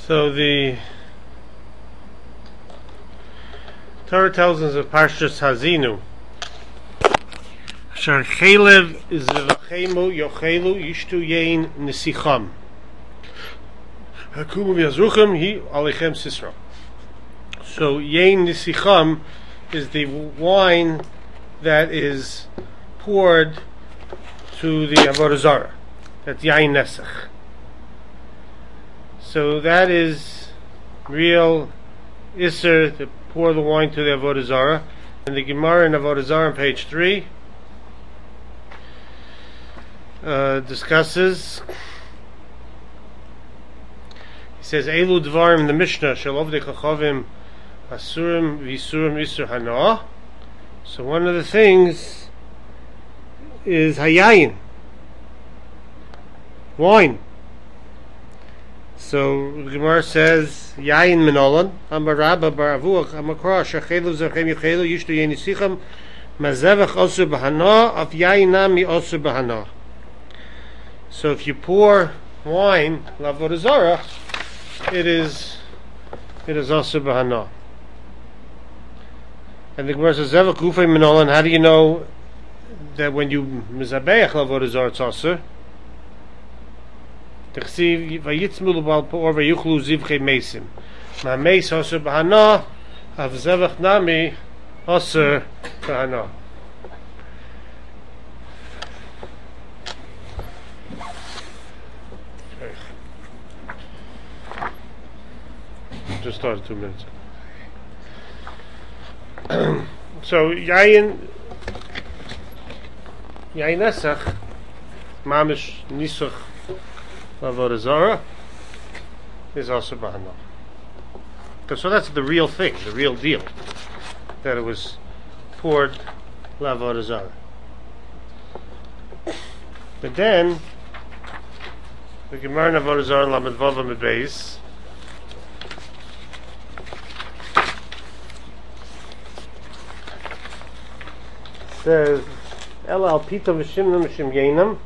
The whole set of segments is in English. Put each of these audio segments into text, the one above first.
So the Torah tells us of Parshas Hazinu. Asher chelev is v'chemu yochelu yishtu yein nesicham. Hakumu v'yazruchem hi alechem sisra. So yein nesicham is the wine that is poured to the avodah zarah. That's yain nesach. So that is real Isser to pour the wine to the avodah zarah. And the Gemara in avodah zarah on page 3 discusses. He says, "Elu dvarim," the Mishnah, "Shalov dechachavim asurim v'isurim isur hana." So one of the things is hayayin, wine. So the Gemara says, "Yayin minolan amarabba baravuach amakra shachelu zachem yichelu yishtu yenisicham mazevach osur bahana of yayin nami osur bahana." So if you pour wine l'avodah zarah, it is osur bahana. And the Gemara says, "Zevach gufay minolan." How do you know that when you mizabeach l'avodah zarah it's osur? T'chsiv vayitzmu l'bal po'or vayuchlu zivchei mesim. Ma meis osur bahana, av zevach nami osur bahana. Just started 2 minutes ago. So yayin nesach mamish nisach avodah zarah is also bahana. So that's the real thing, the real deal, that it was poured l'avodah zarah. But then the Gemara in avodah zarah lamed vav amid beis says, "Ela al pita v'shimna mishim yeinam,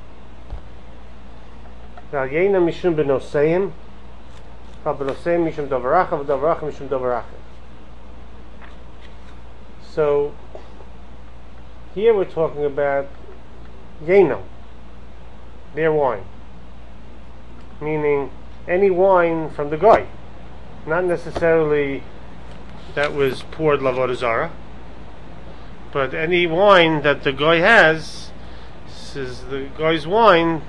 al yeinam mishum benoseim, al benoseim mishum davaracha, v'davaracha mishum davaracha." So here we're talking about yeinam, their wine, meaning any wine from the guy, not necessarily that was poured l'avodah zarah. But any wine that the guy has, says the guy's wine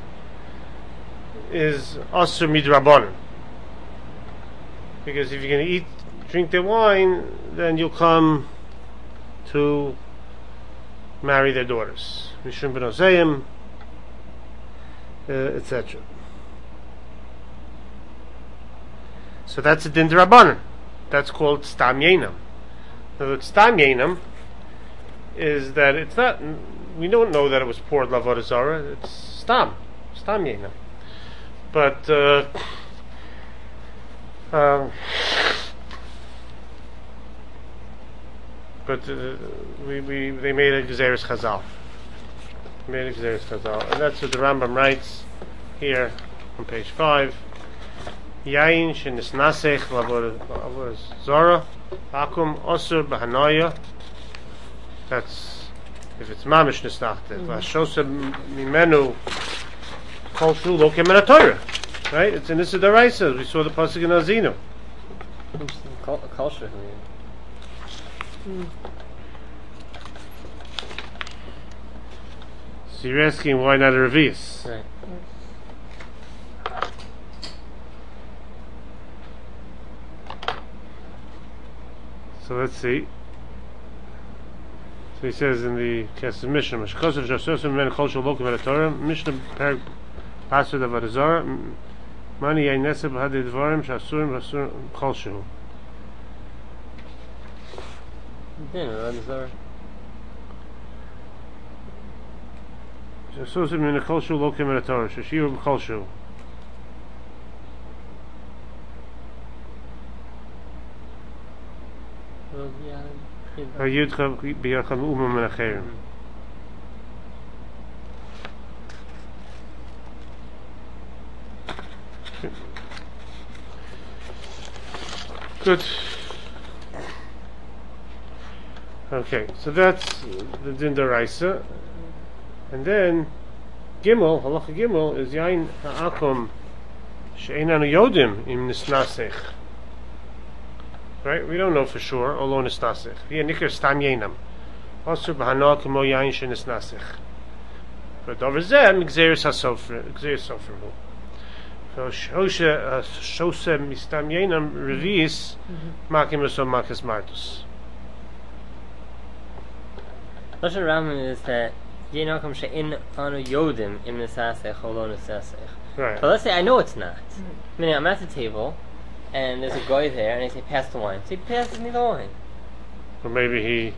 is asur midrabanan. Because if you're going to drink the wine, then you'll come to marry their daughters. Mishum benoseim, etc. So that's a din d'Rabbanan. That's called stam yeinam. Now, stam yeinam is that it's not, we don't know that it was poured l'avodah zarah, it's stam yeinam. But they made a Gezeres Chazal. And that's what the Rambam writes here on page 5. Yain shenisnasech l'avodah zarah akum osur b'hanaya. That's if it's mamish nisnachtet. Vashosa mimenu kol shu lo kemen Torah. Right? It's in this Daraisa. We saw the pasuk in Azinu. Kol shu. So you're asking why not a revius? Right. So let's see. So he says in the Kesef Mishnah, "Meshchosav shasosim men kol shel lokim v'Torah." Mishnah Perek Pasuk avodah zarah. Mani yain nesach b'hadei dvarim shasurim v'asurim kol shehu. Yeah, avodah zarah. Shasosim men kol shel lokim v'Torah. Shashiru kol shehu. Hayudcha b'yacham umam min acherim. Good. Okay, so that's the din daraisa, and then Gimel, halacha Gimel is yain ha'akum she'einanu yodim im nisnasech. Right, we don't know for sure. Olo nisnasech. Here nikar stam yainam. Also b'hana kemo yain she'nisnasech. But over there, gzeres hasofer, gzeres sofer hu. So shose mistam yainam revis makim esom makas martus. What the Rambam is that Yenakom she'in anu yodim im nesasech olo nesasech. Right. But let's say I know it's not. Meaning I'm at the table, and there's a guy there, and I say, pass the wine. So he passes me the wine. Or maybe he.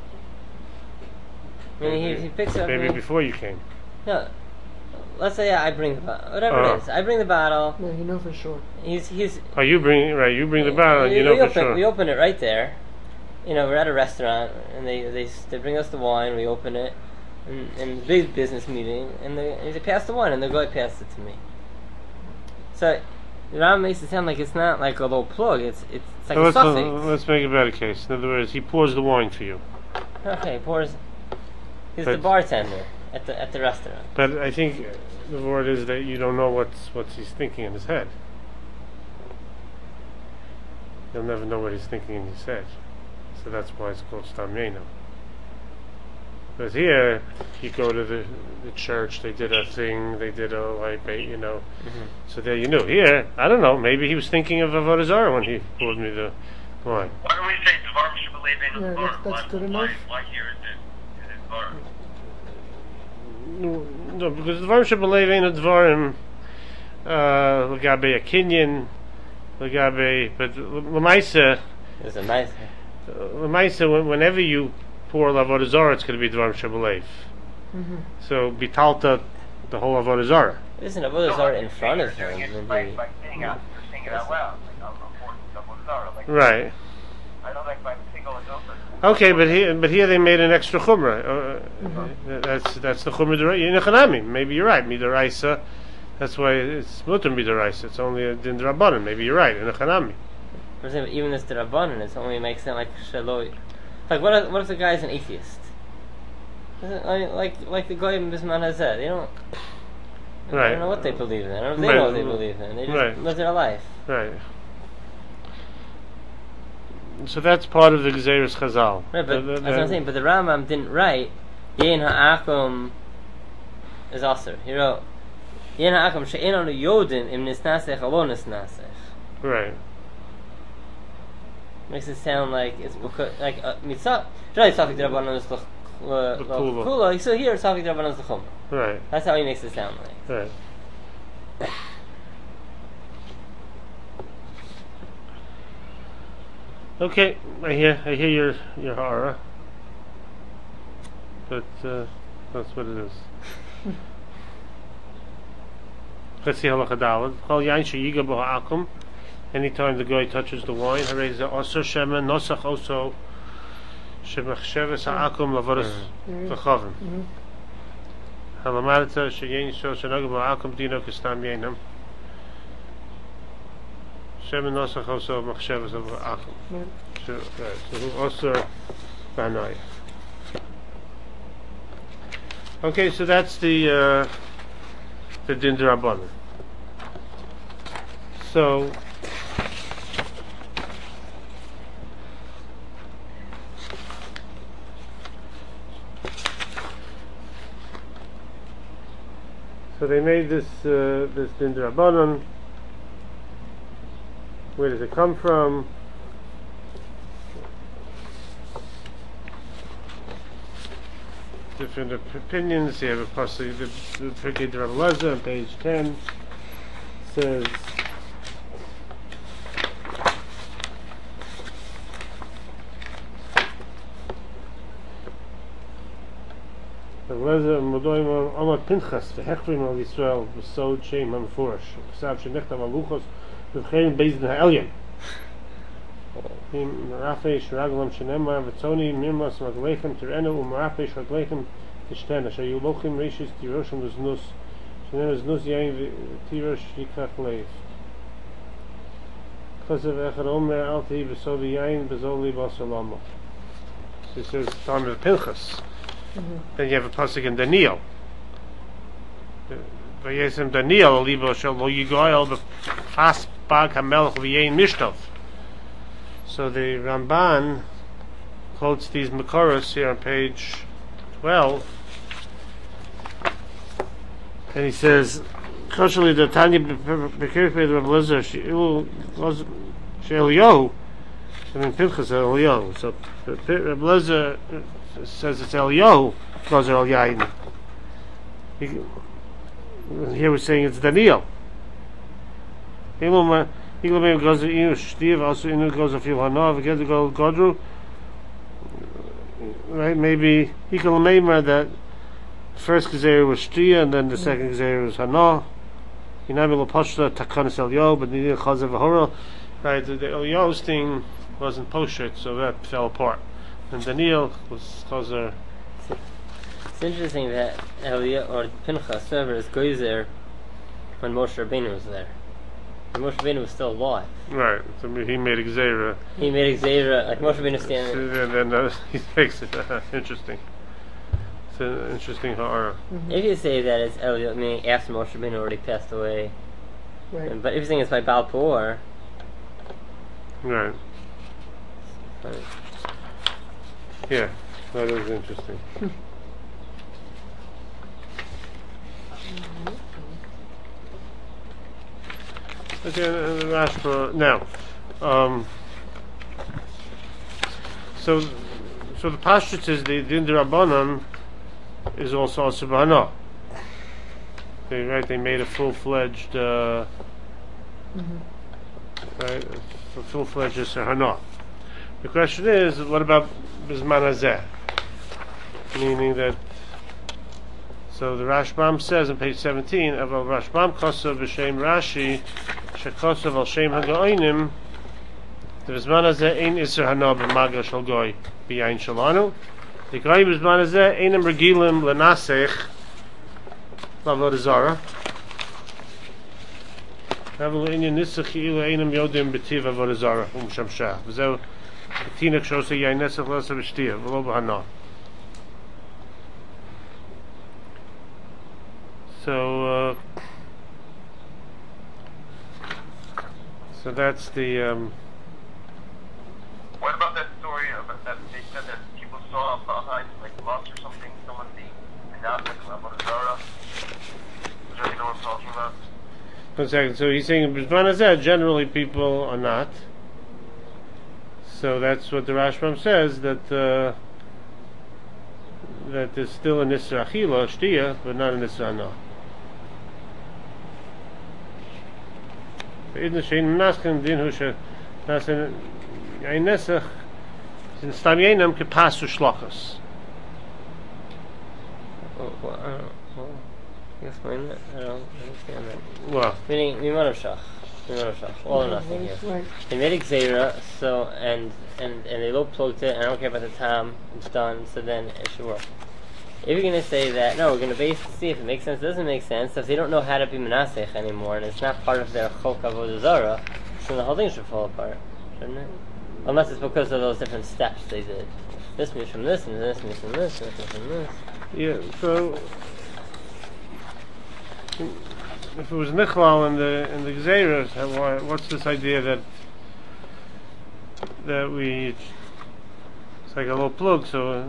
Meaning he picks up. Maybe before you came. No. Let's say I bring the bottle. Whatever Oh. it is. I bring the bottle. No, you know for sure. He's. Oh, you bring the bottle, and you know for sure. We open it right there. You know, we're at a restaurant, and they bring us the wine. We open it, in the big business meeting, and they pass the wine, and the guy passed it to me. So, the Ram makes it sound like it's not like a little plug. It's like a suffix. Let's make a better case. In other words, he pours the wine for you. Okay, pours. He's But- the bartender at the restaurant. But I think the word is that you don't know what he's thinking in his head. You'll never know what he's thinking in his head. So that's why it's called Stam Yeinam. But here, you go to the church, they did a thing, they did a, like, you know, so there you knew. Here, I don't know, maybe he was thinking of Avodah Zarah when he poured me the wine. Why don't we say Dvarim Shebelev Ein Yeah, Dvarim? that's good enough. Why here is it Dvarim? No, because the Dvarim Shebelev Ein Dvarim, L'gabe a Kinyan, L'gabe, but L'maisa, It's a nice. whenever you pour Avodah Zarah, it's going to be Dvarim Shebelev. So Bitalta, the whole Avodah Zarah. Listen, Avodah Zarah in front of him. It's and like he- saying it out loud. Like, I'm reporting Avodah Zarah. Like, Right. I don't like my single and open. Okay, but here they made an extra chumrah. That's the chumrah d'Rabbanan. Maybe you're right. Midaraisa. That's why it's mutar midaraisa. It's only a din d'Rabbanan. Maybe you're right. In a chanami. For example, even this Rabbanan, it's only makes it like shaloi. Like what if the guy's an atheist? Like the guy in Bisman Hazeh, they don't. I Right. don't know what they believe in. I don't know if they Right. know what they believe in. They just Right. live their life. Right. So that's part of the Gezeres Chazal. Right, but that's what I'm saying. But the Rambam didn't write Yein ha'akum is aser. He wrote Yein ha'akum she'en anu yodim im nisnasech alo nisnasech. Right. Makes it sound like it's because like mitzvah. Really, Safik Rabbanan is l'chula. So here, Safik Rabbanan is l'chum. Right. That's how he makes it sound like. Right. Okay, I hear your horror, but that's what it is. Let's see halacha daled. Kol yain sheyiga bo ha'akum. Anytime the guy touches the wine, harei ze osur shema nosach oso shemachsheves ha'akum lavodas v'chavim. Halamarta sheyein so shenaga bo ha'akum dino kestam yeinam. Shem nosach oso machsheves ha'akum. So who osur b'hanaya. Okay, so that's the din d'Rabbanan. So they made this din d'Rabbanan. Where does it come from? Different opinions. You have a possibly the Pirkei de Rabbi Elazar on page 10 says Elazar Modoim Amad Pinchas v'hechvim al Yisrael v'sod sheim hamfurish v'sav shenechtav aluchos v'chein beis din ha'elyon Marafesh Raglam Shenemar Vatoni Mirmas Raglechem Tirenu Marafesh Raglechem Tishtena Shayulochim Rishis Tiroshim Znus Shenem Znus Yain Tirosh Yikach Leif. because of Echad Omer Alti V'Sodi Yain B'Zoli B'Salama. So he says time of Pinchas. Then you have a pasuk in Daniel. Vayesem Daniel Libo Shel Lo Yigoyel B'Fas Bag HaMelech V'Yein Mishtov. So the Ramban quotes these Makoros here on page 12, and he says, "Koshali the Tanya Bekirpe the Reb Lezer She'Eliyahu." I mean Pinchas Eliyahu. So Reb Lezer says it's Eliyahu goes El Yain. Here we're saying it's Daniel. Maybe goes to Inu Shtiv, also Inu goes to Fil Hanav, again to go Godru. Right? Maybe he can remember that first Gezer was Shtia and then the second Gezer was Hana. Yinabi L'Pashta Takanis Eliyahu, but Nidil Chazav V'Horel. Right? The Eliyahu's thing wasn't Poshet, so that fell apart. And Daniel was Chazer. It's interesting that Eliyahu or Pinchas server is Gezer when Moshe Rabbeinu was there. And Moshe Rabbeinu was still alive. Right. So he made a Gzeira. He made a Gzeira, like Moshe Rabbeinu standing. And then he makes it interesting. It's an interesting ha'ara. If you say that it's Eliyahu, meaning after Moshe Rabbeinu already passed away. Right. But if you think it's by Baal Peor. Right. Yeah, that is interesting. Okay, the Rashba now. So the Pashtut is the Din Rabbanan is also Subhana. They made a full-fledged right, a full-fledged Sahana. The question is, what about Bizman Hazeh? Meaning that. So the Rashbam says on page 17, Aval Rashbam Kosav B'Shem Rashi Shekosav Al Shem Haga'oinim the Bizman Hazeh Ein Isser Hana B'Maga Shal Goy B'Yain Shalanu the Goy Bizman Hazeh Einem Regilim L'Nasech Lavod Zara Aval Inyan Nisach Ila Einem Yodim B'Tiv Avod Zara Shamshah V'Zeu B'Tinak Shosei Yain Nesach L'Asa B'Shtia V'Lo B'Hana. So that's the. What about that story of that they said that people saw behind like moss or something, someone being announced about a Zara? Which you know what I'm talking about? 1 second. So he's saying B'Zman Hazeh generally people are not. So that's what the Rashbam says that there's still a Nisra Achila, Shtia, but not a Nisra Hana. In the Shein Naskin Din Husha Nasin Yain Nesach in Stam Yainam Kepasu Shlachos. You explain that? I don't understand that. Well, Meaning, Mimonoshach. All or nothing here. Right. They made a Gzeira, so, and they low plugged it, and I don't care about the time, it's done, so then it should work. If you're going to say that, no, we're going to base to see if it makes sense, it doesn't make sense, if they don't know how to be Menasech anymore, and it's not part of their Chok Avodah Zarah, then the whole thing should fall apart, shouldn't it? Unless it's because of those different steps they did. This means from this, and this means from this, and this from this. yeah. So if it was Nichlal in the Gzeiras, what's this idea that we? It's like a little plug. So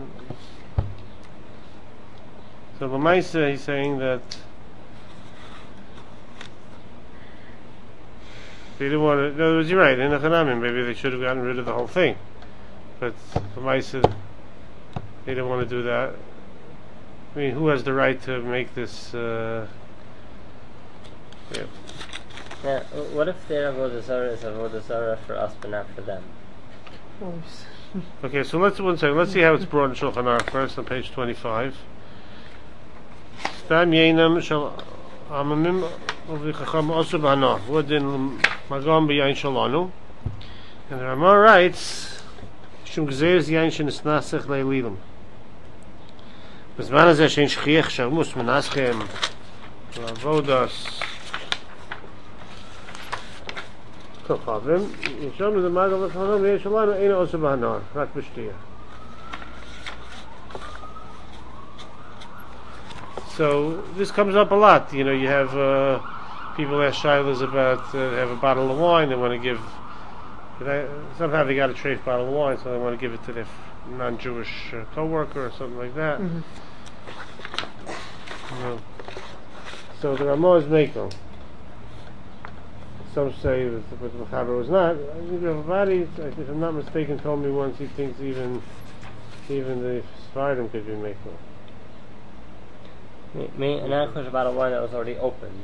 Lamaisa, he's saying that they didn't want to. In other words, you're right. In the Chanamim, maybe they should have gotten rid of the whole thing, but Lamaisa, they didn't want to do that. I mean, who has the right to make this? Yeah. Now, what if their Avodah Zarah is Avodah Zarah for us, but not for them? Okay, so let's see how it's brought in Shulchan Aruch first on page 25. Stam Yainam Shal Amamim Uvichacham Osu B'Hana Vodin Magam B'Yain Shalanu. And the Ramah writes, Shum Gzeir Yain Shenisnasech Leililim. B'Zman Hazeh Shein Shchiach Shavmus Menaschem Lavodas כוכבים, ישום זה מגל וכוכבים, ויש לנו אין עושה בהנוער, רק בשתייה. So this comes up a lot. You know, you have people ask shilas about they have a bottle of wine, they want to give. Somehow they got a treif bottle of wine, so they want to give it to their non-Jewish co-worker or something like that. Mm-hmm. You know. So the Ramah is Mekel. Some say that the Mechaber was not. Everybody, if I'm not mistaken, told me once he thinks even the Sephardim could be Mekel. And I was about a wine that was already opened.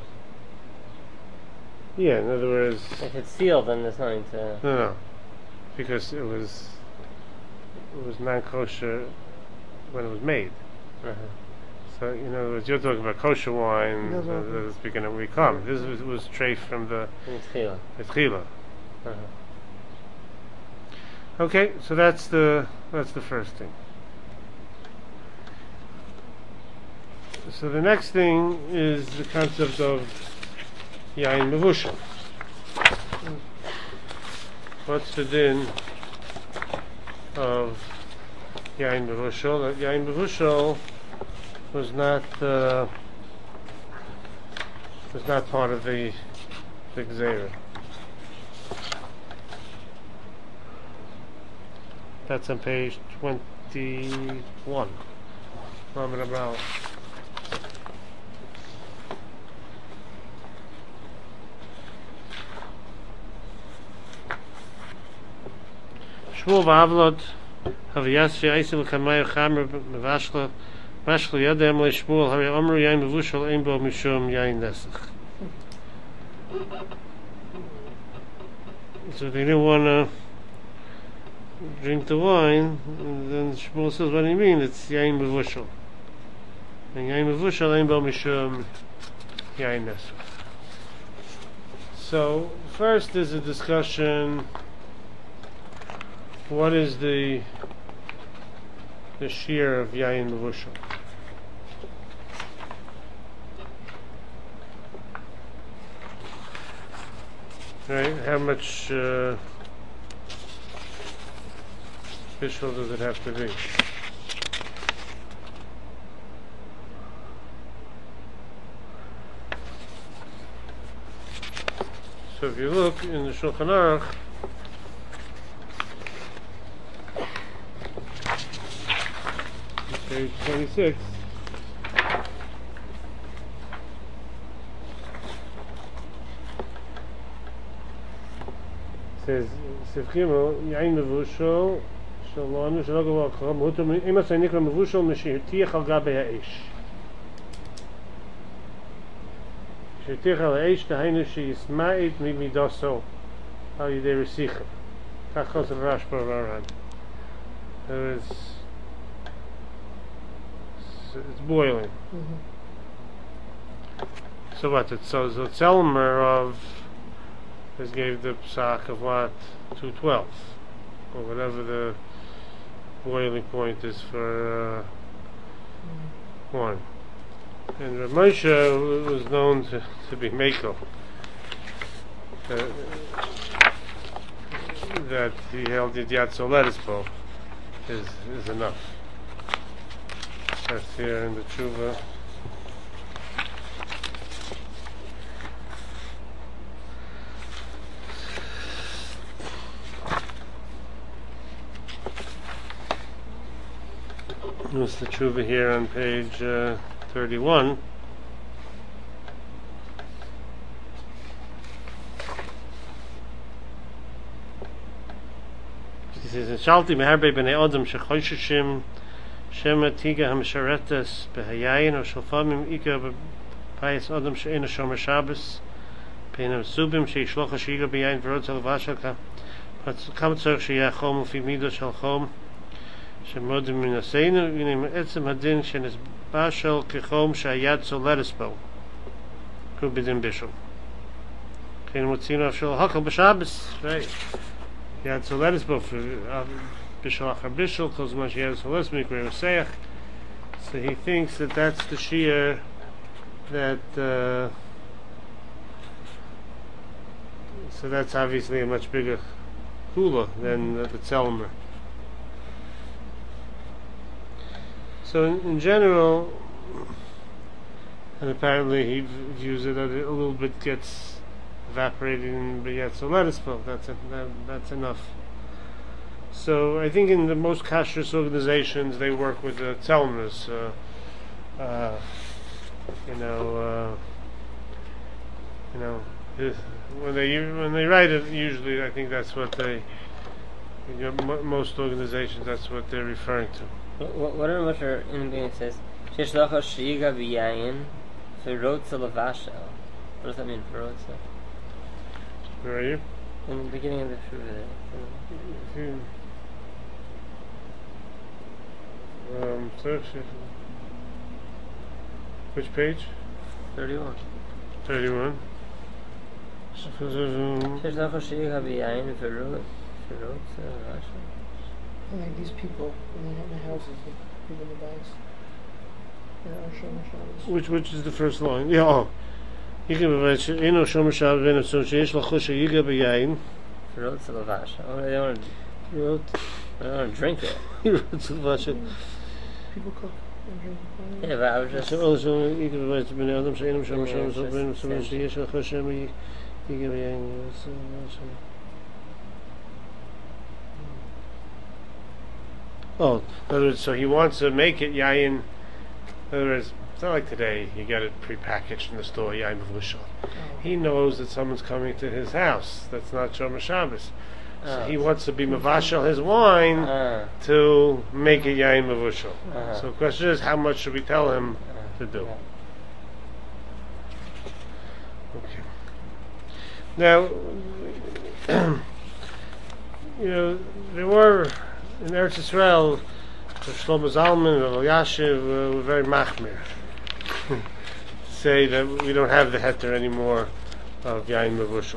Yeah, in other words, If it's sealed, then there's nothing to. no, because it was non-kosher when it was made. Uh-huh. So in other words, you're talking about kosher wine No, no. that's beginning we come. This was treif from the Tchila. Tchila. Uh-huh. Okay, so that's the first thing. So the next thing is the concept of Yain Mevushal. What's the din of Yain Mevushal? That Yain Mevushal was not part of the Gzeira. That's on page 21. Raman Abral. Shmuel v'Avlod Haviyas she'aisim l'kamay chamer mevashla mashla yadem le'Shmuel hari amru yain mevushal ein bo mishum yain nesach. So they didn't want to drink the wine, and then Shmuel says, what do you mean? It's yain mevushal. And yain mevushal ein bo mishum yain nesach. So first there's a discussion. What is the shear of Yain Mevushal? Right? How much bishul does it have to be? So if you look in the Shulchan Aruch, page 26. Says Sivchimo Yain Mevushal Shalom Shalom Kol Mutum Emas Nikra Mevushal Mishirtiach Al Gabe Ha'esh. Mishirtiach Al Ha'esh Tahainu Sheyisma'it Midaso Al Yidei Resichem. Kachos Rashba Varan. There is. It's boiling. Mm-hmm. So what? So Zelmer of this gave the psak of what 212 or whatever the boiling point is for wine. And Rav Moshe was known to be Mekel. That he held the Yatzo Letispo is enough. That's here in the Tshuva. There's the Tshuva here on page 31. He says, "Shalti meharbe b'nei Adam shechoshishim Shema Tiga Hamsharetas Behayayin or Shalfamim Ika Payas Adam Sheina Shomer Shabbos Peinam Subim Sheishlocha Shiga Beyayin Verot Salavashaka Kamtzor Sheyachom Ufi Mido Shalchom Shemodim Minaseinu Vinim Etzem Hadin Shenis Bashal Kechom Shayad Solerispo Kubidin Bishul Kein Mutzino Shal Hakal B'Shabbos, right? Yad Solerispo for Bishul Achar Bishul, Kol Zman Sheyad Soles Mikra Yoseach. So he thinks that that's the shear that. So So that's obviously a much bigger kula than the Tzelmer. So in general, and apparently he views it that a little bit gets evaporated in B'yet, so let us know. That's enough. So I think in the most kashrus organizations they work with the Tzelmers. When they write it, usually I think that's what they. Most organizations, that's what they're referring to. What are much in the it says? Sheshlacha shiga v'yayin ferotza levashel. What does that mean, ferotza? Where are you? In the beginning of the shuvah. Search. Which page? 31. 31. Sheshlacha shiga v'yayin ferotza levashel. Like these people in the houses, the people in the bags. Which is the first line? Yeah. Oh. You can provide eno shomer shabbos ben so sheish lachosha yiga b'yayin. Ferotza levashel. Oh, they don't want to drink it. People cook and drink. Yeah, but I was just. So also you can provide to ben adam she'eno shomer shabbos ben so sheish lachosha yiga b'yayin. Oh, in other words, so he wants to make it yayin. In other words, it's not like today you get it prepackaged in the store, yayin b'vushal. He knows that someone's coming to his house. That's not Shomer Shabbos. So he wants to be mavashal his wine to make it yayin b'vushal. So the question is, how much should we tell him to do? Okay. Now, there were in Eretz Yisrael, Shlomo Zalman and Elyashiv were very machmir. Say that we don't have the heter anymore of yayin mevushal.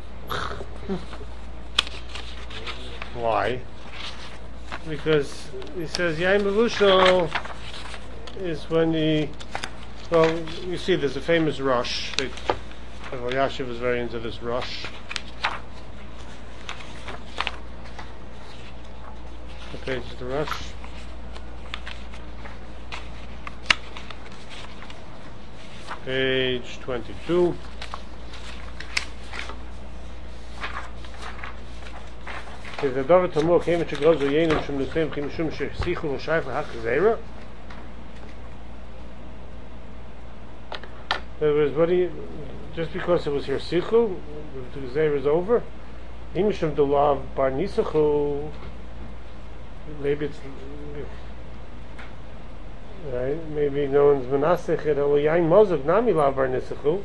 Why? Because he says yayin mevushal is when you see there's a famous rush. Elyashiv was very into this rush. What page is the rush? Page 22. Is the David Tamur came to go to Yenim from the same Kimshum Shechsichu and Shaykh Hakzera? There was just because it was here Sichu, the Gzeira is over. Imshum Dulav Bar Nisachu. Maybe it's right. Maybe no one's menasech it. Or yain mozug nami lavar nisachu.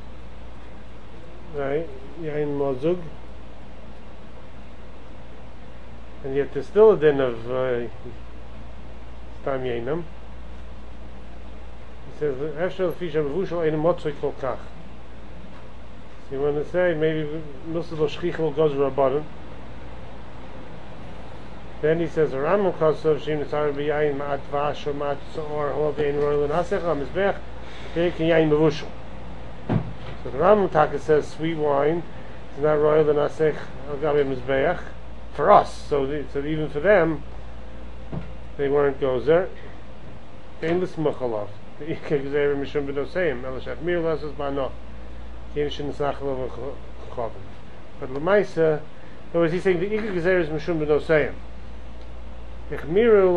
Right, yain mozug, and yet there's still a din of stam yainam. He says after the fish of vushal ein motzoi kol kach. So you want to say maybe nusel shchichol goes rabbanon. Then he says, "Ramon Kosov Shim Nitzar B'Yayin Ma'at Vash or Ma'at or Hovein Royal Nasech Amizbech Taking Yayin Mevushal." So the Ramon Taka says sweet wine is not Royal Nasech Agabe Mizbeach for us. So even for them, they weren't gozer. Endless Machalav. The Ikek Zeir Mishum B'Doseim Elashaf Mir Lasas Ba'Noch Kim Shin Sachalov Chavim. But Lamaisa, or was he saying the Ikek Zeir is Mishum B'Doseim? So then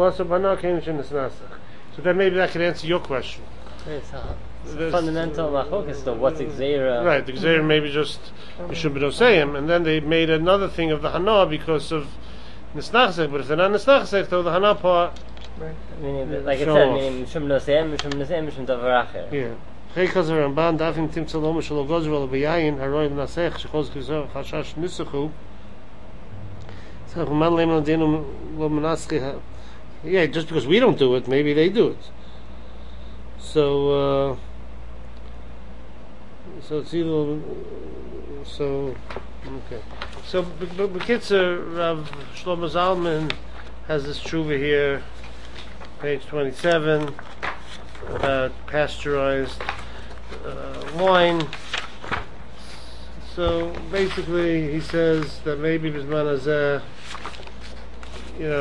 maybe that could answer your question. It's fundamental machlokas still. What's Gzeira? Right, the Gzeira maybe just Mishum B'Doseim, and then they made another thing of the Hana because of Nisnachsek. But if they're not Nisnachsek, though the Hana part. Right. Meaning, like it said, meaning Mishum B'Doseim, Mishum Davar Acher. Yeah. Chekaz Ramban Davin Tim Tzalom Shelo Gozvel B'Yayin Haroy Nasech Shekhoz Gzeira Chashash Nisachu. Yeah, just because we don't do it, maybe they do it. So it's either okay. So B'Kitzur, Rav Shlomo Zalman has this tshuva here, page 27, about pasteurized wine. So basically, he says that maybe Bisman Hazeh, in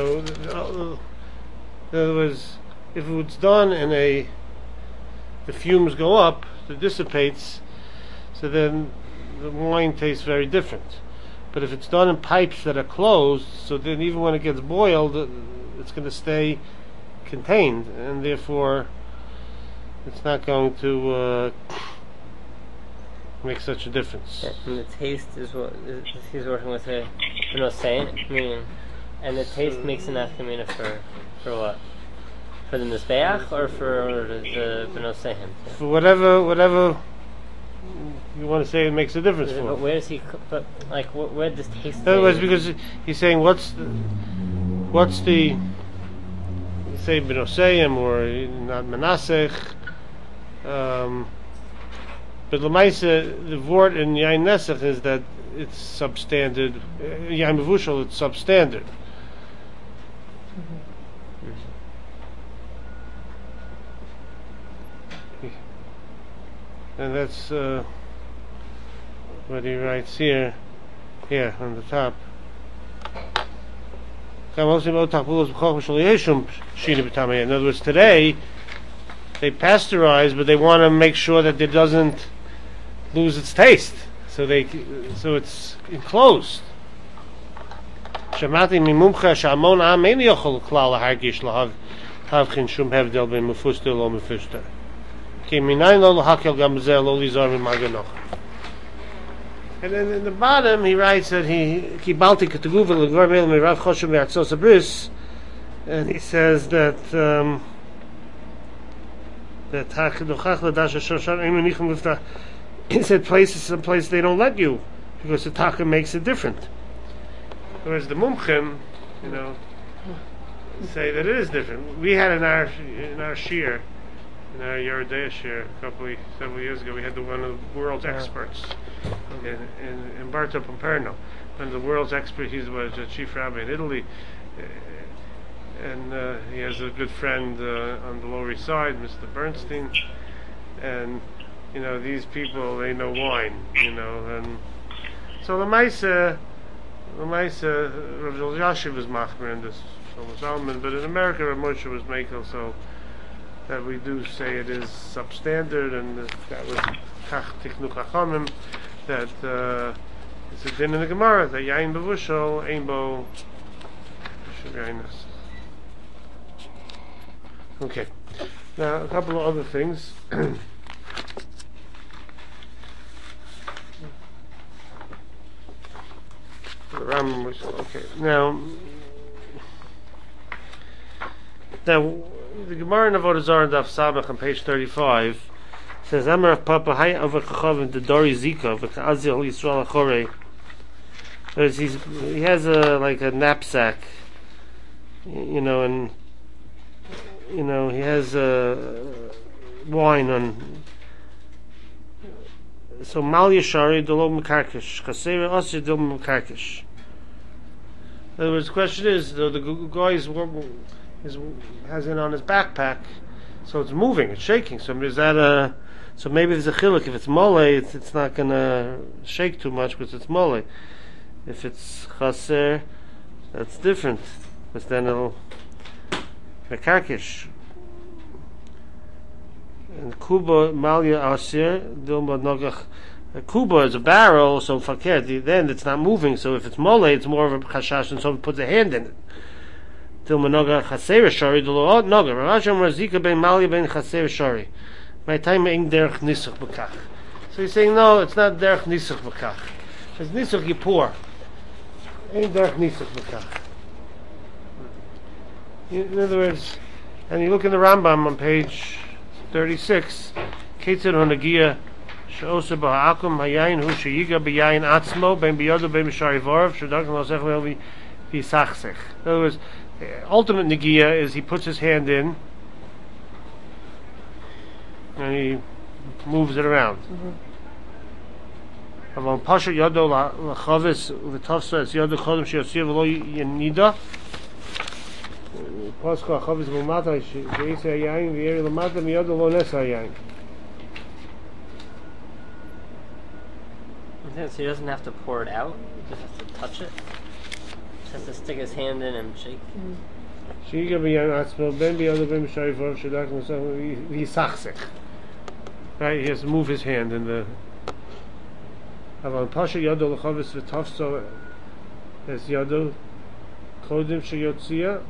other words, if it's done in the fumes go up, it dissipates, so then the wine tastes very different. But if it's done in pipes that are closed, so then even when it gets boiled, it's going to stay contained, and therefore it's not going to make such a difference. And the taste is what he's working with here. You know, saying, meaning, and the taste makes an afkamina for what? For the Mizbeach or for the B'nai Sehem? For whatever you want to say it makes a difference for. But where does he? But like, where does taste? In other words, because he's saying, what's the say B'nai Sehem or not Menasech? But Lamaisa, the word in Yain Nesach is that it's substandard. Yain Mevushal, it's substandard. And that's what he writes here on the top. In other words, today they pasteurize, but they want to make sure that it doesn't lose its taste, so it's enclosed. שמעתי ממומחה שהמון עם אין יכול כלל להרגיש להבחין שום הבדל בין מפוסטר לא מפוסטר. כי מניין לא להקל גם זה לא ליזור ממרגנוך. And then in the bottom he writes that he קיבלתי כתגובה לגבור מלא מרב חושב מארצות הברית, and he says that he said some places they don't let you because the taka makes it different. Whereas the mumchim, say that it is different. We had in our shir, in our Yeridea shir, several years ago, we had one of the world's experts in Barto Pamperno. One of the world's experts, he was a chief rabbi in Italy, and he has a good friend on the Lower East Side, Mr. Bernstein, and these people, they know wine, and so the Maisa Rav Yashiv was machmer in this Shlomo Zalman, but in America Rav Moshe was makel, so that we do say it is substandard, and that was kach tiknu chachamim, that it's a din in the Gemara that yain bevushal ein bo shugainas. Okay, now a couple of other things. The Rambam was okay. Now the Gemara in Avodah Zarah Daf Samach on page 35 says, "Amar of Papa Hay over Chachav the Dori Zika v'Ka'azil Yisrael Achorei." He has a knapsack, and he has wine on. So Mal Yashari Dolo Mekarkish Chasera Asir Dolo Mekarkish. In other words, the question is, the guy has it on his backpack, so it's moving, it's shaking. So is that so maybe there's a chiluk. If it's mole, it's not gonna shake too much because it's mole. If it's chaser, that's different, because then it'll mekarkish. And kuba malya asir dilma nogach. Kuba is a barrel, so fakir. Then it's not moving. So if it's mole, it's more of a chashash, and someone puts a hand in it. Dilma nogach chaser shari dilo nogach. Rasham razika ben malya ben chaser shari. My time ing derech nisach b'kach. So he's saying no, it's not derech nisach b'kach. It's nisach you pour. Ain't derech nisach b'kach. In other words, and you look in the Rambam on page 36, Ketzad Honagia Sheosa B'Ha'akum Hayayin Hu Sheyiga B'Yayin Atzmo Ben B'Yodu Ben B'Shari Vorov Shadach Nosech Le'el V'Yisachsech. In other words, ultimate Nagia is he puts his hand in and he moves it around. Aval Pasha Yodo L'Chavis V'Tafsa Es Yodo Chodem She'Yosir V'Lo Yenida Pascha Chavis V'Mata She'Yisa Hayayin V'Yeri L'Mata Miyodo Lo Nesa Hayayin. So he doesn't have to pour it out. He just has to touch it. Just has to stick his hand in and shake. Shiga b'yan atzmo ben b'yado ben b'shayfor shedak m'sach v'yisachsech. Right, he has to move his hand in the. Aval pasha yado l'chavis v'tafso es yado kodim sheyotzia.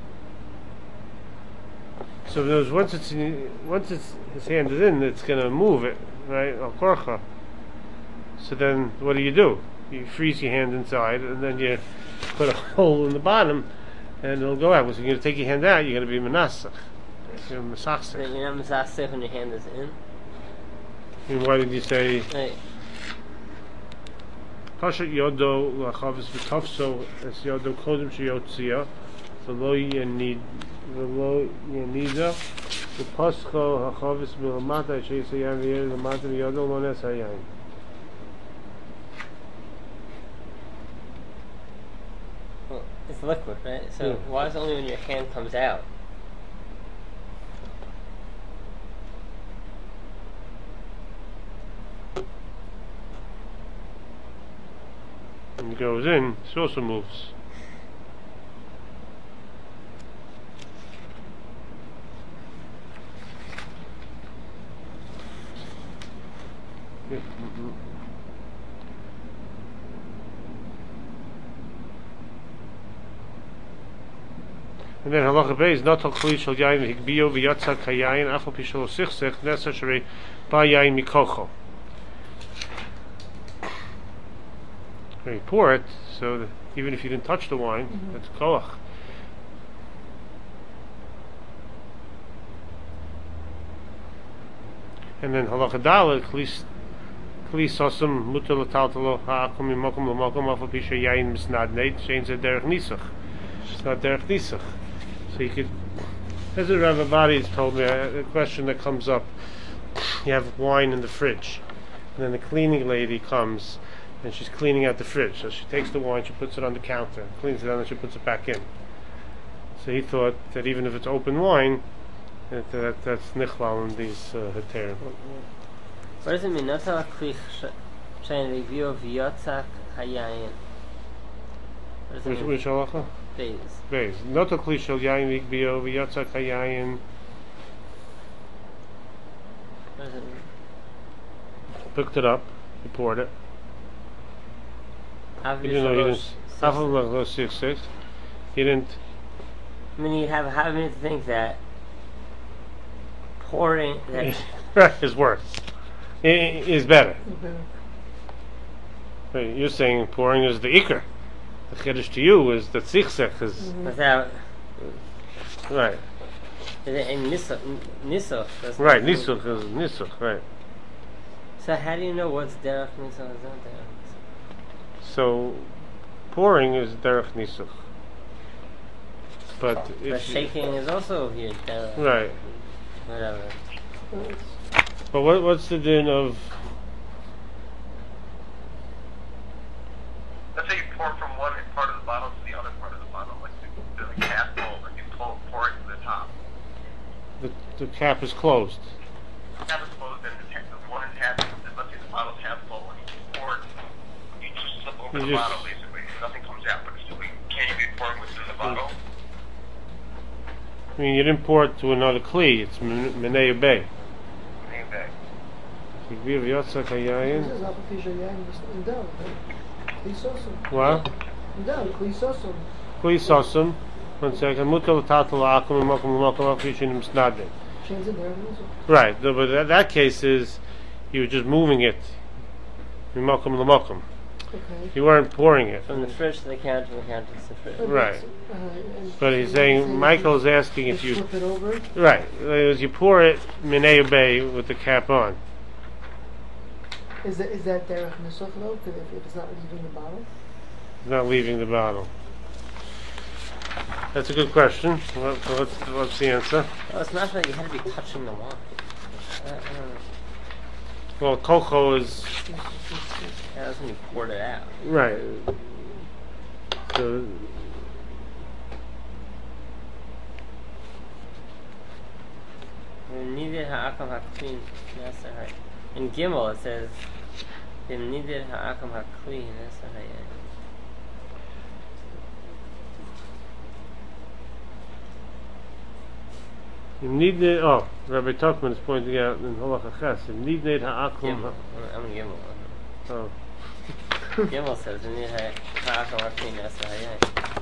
So in other words, once his hand is in, it's going to move it, right? Al korcha. So then, what do? You freeze your hand inside, and then you put a hole in the bottom, and it'll go out. So you're going to take your hand out, you're going to be menasach. You're mesachsech. You're not mesachsech when your hand is in. And why did you say? Right. Pashat yodo lachavis v'tafso es yodo kodim sheyotzia v'lo yanida v'pascho hachavis milamata sheyisayan v'yer lamata v'yodo lo nes hayayin. Well, it's liquid, right? So Yeah. why is it only when your hand comes out? And it goes in, it also moves. Yeah. And then halacha beis not al kli shel yayin higbio v'yatza kayayin afal pishol sichsech nesa shrei ba yayin mikocho. You pour it, so that even if you didn't touch the wine, it's koach. And then halacha daled kli sosum mutar l'taltalo ha'akum mimokum l'mokum afal pisha yayin misnadneit shein ze derech nisach. It's not derech nisach. So you could, as a Rav Avadi has told me, a question that comes up: you have wine in the fridge, and then the cleaning lady comes, and she's cleaning out the fridge. So she takes the wine, she puts it on the counter, cleans it out, and she puts it back in. So he thought that even if it's open wine, that's nichlal in these heterim. What does it mean? Not a kli shein review of yotzak hayayin. What does it mean? Which halacha? Beis. Beis. Not a kli shel yayin vigbio v'yatzak hayayin. What does it mean? Picked it up, he poured it. Half He didn't know he didn't. Half of those 6-6. He didn't. I mean, you have a minute to think that pouring that Is worse. Is better. Better. Right, you're saying pouring is the ikr. The chiddush to you is that sichsech is without right. and nisuch. Right, nisuch is nisuch. Right. So how do you know what's derech nisuch and not derech nisuch? So pouring is derech nisuch. But But if shaking is also here derech. right. Whatever. But what's the din of? Let's say you pour from one part of the bottle to the other part of the bottle, like the cap full, and you pour it to the top. The cap is closed. The cap is closed, and the one is half. Let's say the bottle's half full, and you pour it. You just slip open You the just- bottle, basically. Nothing comes out, but it's still, can you be pouring within the bottle? I mean, you didn't pour it to another kli. It's menei bay. Okay. Higbiv yotzak This hayayin. is Alpha Fisher Yang in down. Kli sosum. What? In down, Kli sosum. Kli sosum. 1 second. Mutar l'tatal ha'akum l'mokum l'mokum afishin misnadin. Chains in there. Also. Right, but that case is you were just moving it. L'mokum l'mokum. Okay. You weren't pouring it. From the fridge to the counter, from the counter to the fridge. Right. And But he's so saying, Michael's asking you if you. flip it over. Right, as you pour it minei bay with the cap on. Is that derech nisuch though? Because if it's not leaving the bottle. It's not leaving the bottle. That's a good question. What's the answer? Oh, it's not that you had to be touching the wine. I don't know. Well, cocoa is Yeah, that's when you poured it out. right. So Neither ha'akam ha'kfin. That's all right. In Gimel it says Im Nidid ha'akum ha'kli nesa hayayin. Rabbi Tuchman is pointing out in Halacha Ches. Im nidnei ha'akum. Gimel. I'm in Gimel. Oh, Gimel says im Nidid ha'akum ha'kli nesa hayayin.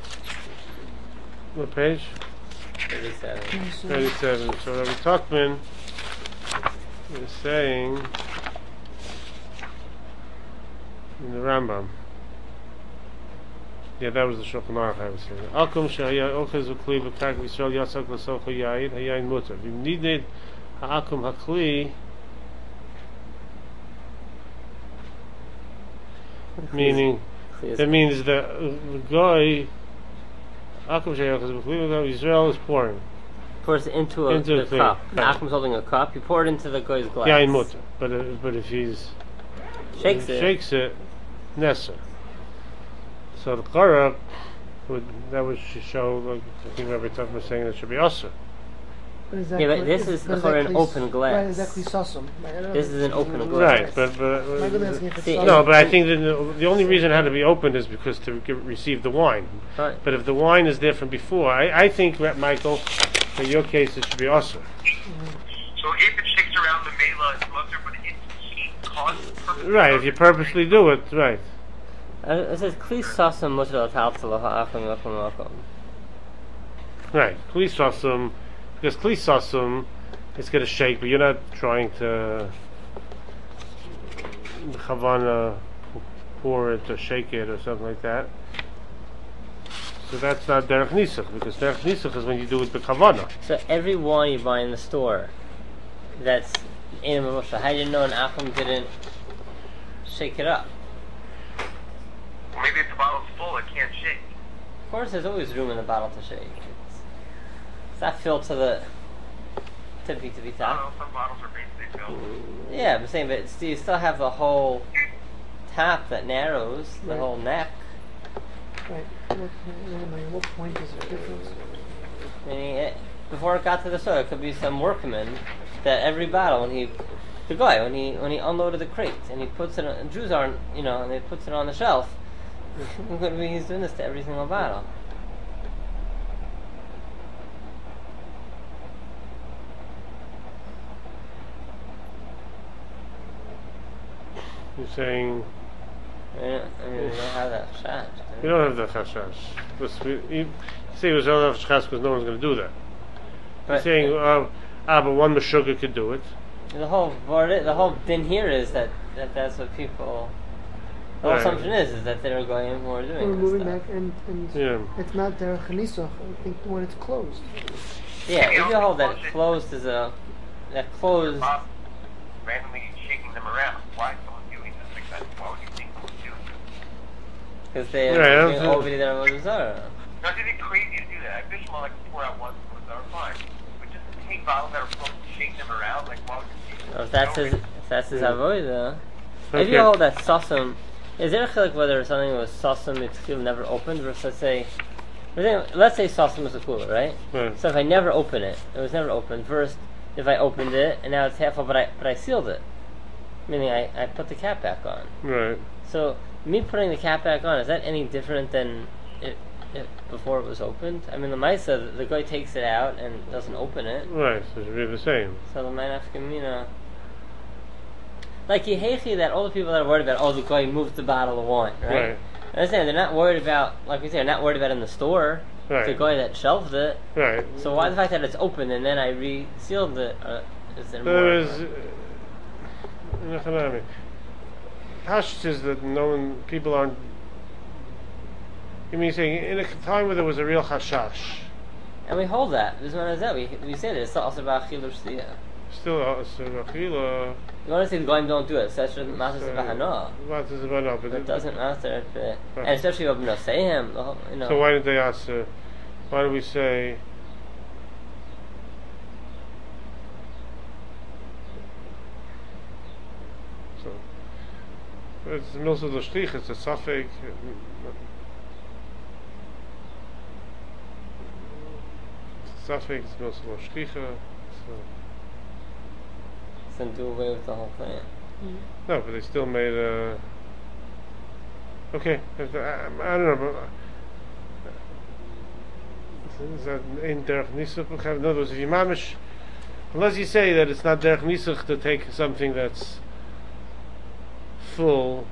what page? 37. 37. So Rabbi Tuchman is saying in the Rambam. Yeah, that was the Shulchan Aruch I was saying. Akum shehaya ochez v'kli v'kark v'Yisrael yatzak l'socha yayin hayayin mutar. V'im nidnei ha'akum ha'kli, meaning that means the guy Akum shehaya ochez v'kli v'kark Yisrael is pouring Pours it into a Into a the thing, cup. right. Akum's holding a cup. You pour it into the guy's glass. yayin mutar. But if he's Shakes it. Nesser. So the Korah would show, like I think Rabbi Tuchman was saying, that it should be Asr. But is that Yeah, but cli- this is but for that an clis- open glass. Right, is that klisosum? Right, I don't This know. is an open glass. Right, but I'm gonna ask you if it's See, sosum. no, but I think that the only reason it had to be opened is because to receive the wine. Right. But if the wine is there from before, I think, Michael, in your case, it should be Asr. So if it sticks around the mela, it's mutter, but it causes purpose. Right, if you purposely do it, right. It says kli sasam mutar l'taltzala ha'akum v'akum v'akum. Right, Klisosum, because Klisosum, it's going to shake, but you're not trying to Chavana pour it or shake it or something like that. So that's not Derech Nisach, because Derech Nisach is when you do it with Chavana. So every wine you buy in the store, that's in a mavusha. How do you know an akum didn't shake it up? Or maybe if the bottle's full, it can't shake. Of course, there's always room in the bottle to shake. It's not filled to the tippy I don't top. know, some bottles are basically filled. Yeah, I'm saying, but you still have the whole top that narrows, the Right. whole neck. Right. What point is the difference? Meaning, before it got to the store, it could be some workman that every bottle, when he unloaded the crate and he puts it on, Jews aren't, and he puts it on the shelf, it could be he's doing this to every single bottle. You're saying, I mean, we don't have that shot. we don't have the Chashash. You say it was all Chashash because no one's going to do that. You're But saying, but one Meshuggah could do it. the whole thing here is that's what people. The whole Right. assumption is that they're going who are doing We're this moving stuff. back, and Yeah. it's not derech hanisach. I think when it's closed. Yeah, if you hold that closed is that closed. Bob randomly shaking them around. Why is someone doing this like that? Why would you think someone's doing this? Because they Right, are that's- over there with Zara. Now, is it crazy to do that? I fish them all like 4 out once, but they're fine. But just to take bottles that are closed and shake them around, like why would you do that? If that's his avoida. If Okay. you hold that sasum, is there a chilek whether something was sasum it's never opened versus let's say sasum is a cooler, right? Right. So if I never open it, it was never opened. First, if I opened it and now it's half full, but I sealed it, meaning I put the cap back on. Right. So me putting the cap back on, is that any different than it before it was opened? I mean, the Maisa, the guy takes it out and doesn't open it, Right. So it should be the same. so the Meinafkamina. Like Yehechi, that all the people that are worried about, the guy moved the bottle of wine, right? Right. I understand, they're not worried about, like we say, they're not worried about it in the store. Right. It's the guy that shelved it. Right. So why the fact that it's open and then I resealed it? Is there more? There is. Hash says that people aren't. You mean saying in a time where there was a real hashash, And we hold that. This one is that. We say that it's also about Chilur Shtiya. still Achila. You want to say the Goyim don't do it, so that's just matters of Bahana. What is about now? But it doesn't matter if it, Right. and especially if you say him, So why did they ask? Why do we say? So it's Milsa the Shtich. It's a suffix. Suffix Milsa the Shticha. and do away with the whole thing. No, but they still made a. Okay, I don't know. But, is that in derech nisuch? In other words, if you mamish, unless you say that it's not derech nisuch to take something that's full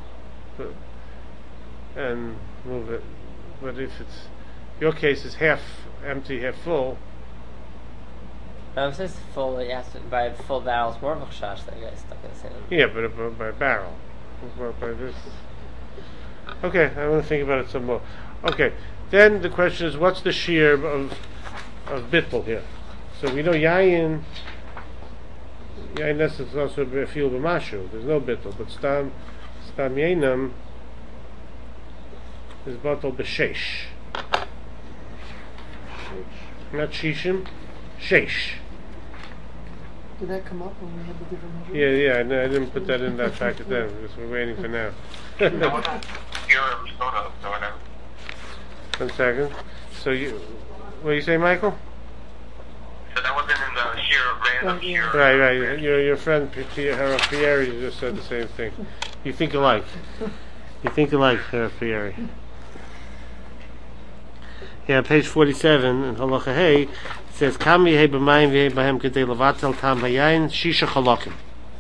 and move it, but if it's your case is half empty, half full. If it's full, you have to buy full barrels more of a chash that guy stuck in his hand. Yeah, but by barrel, by this. Okay, I want to think about it some more. Okay, then the question is, what's the shear of bittul here? So we know yayin this is also a field of mashu. There's no bittul, but stam yainam is bittul b'sheish. Not shishim, sheish. Did that come up when we had the different measurements? Yeah, no, I didn't put that in that packet then because we're waiting for now. There wasn't pure soda, so I know. 1 second. So what do you say, Michael? So that wasn't in the shear random shear. Right. Your friend Hera Fieri just said the same thing. You think alike. Hera Fieri. Yeah, page 47 in Halacha Hey it says Kam yehei b'mayim v'yehei b'hem kedei levatel tam hayayin shisha chalakim.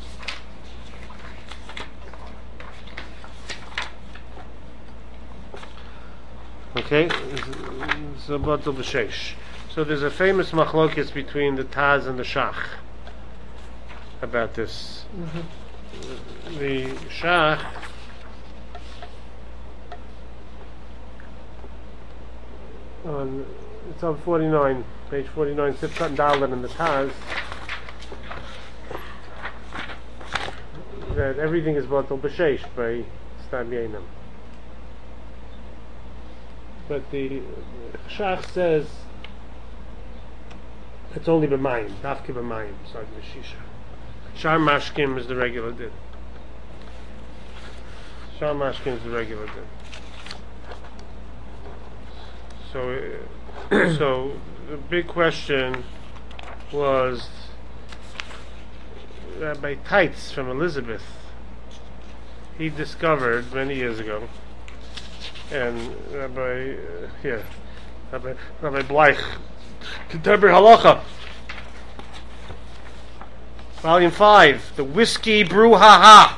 Okay, so batel b'sheish. So there's a famous machlokes between the Taz and the Shach about this. The Shach it's on 49, page 49, Sifkat Dalet in the Taz, that everything is batel b'sheish by Stam Yainam. But the Shach says it's only b'mayim, dafke b'mayim, so b'shisha. Shar mashkim is the regular din. So the big question was Rabbi Teitz from Elizabeth. He discovered many years ago, and Rabbi Bleich, Contemporary Halacha, Volume 5, the Whiskey Brouhaha.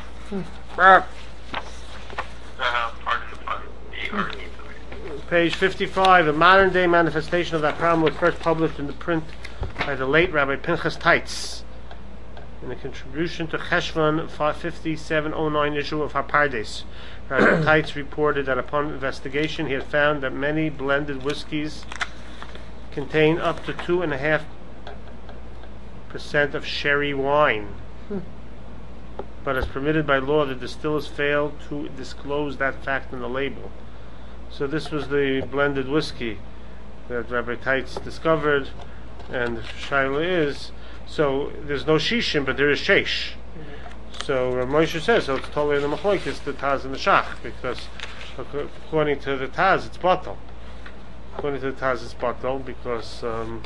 Page 55, a modern day manifestation of that problem was first published in the print by the late Rabbi Pinchas Teitz in a contribution to Cheshvan 5709 issue of Hapardes. Rabbi Teitz reported that upon investigation he had found that many blended whiskeys contain up to 2.5% of sherry wine. But as permitted by law, the distillers failed to disclose that fact in the label. So this was the blended whiskey that Rabbi Teitz discovered, and Shaila is, so there's no shishim, but there is sheish. So Rav Moshe says, so it's totally in the machlokes, the Taz and the Shach, because according to the Taz, it's batel. According to the Taz, it's batel because